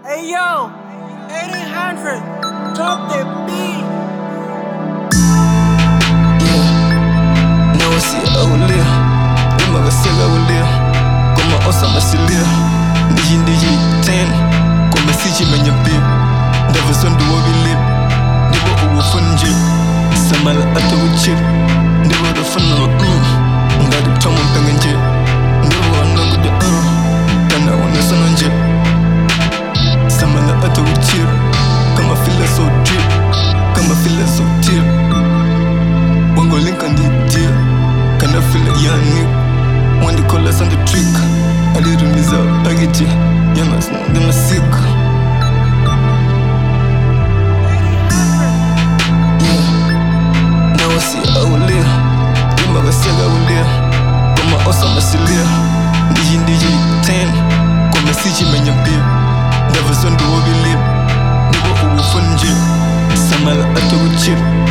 Hey yo, 1800, drop that beat. Yeah, now I see awulia, imaga sela awulia, koma osa masilia, ndiji 10, koma siji menya bib, ndava sondu wabilib, ndibo uwu funjib, samala ata wuchib, ndibo da funna ngadi tomu pengenje, ndibo wanangu de kana wana sananje, samala ata wuchib, kama feel so drip, kama feel so deep. Wango link on the deal, can I feel it young nigga? When the colors on the trick, I did a miss out, I get you, them a sick. Yeah, now I see I will live, you maga sell I will live, but my awesome I still live. DJ 10, come and see you man your babe, never son do what we live, never who will fund you, Samala at the chip.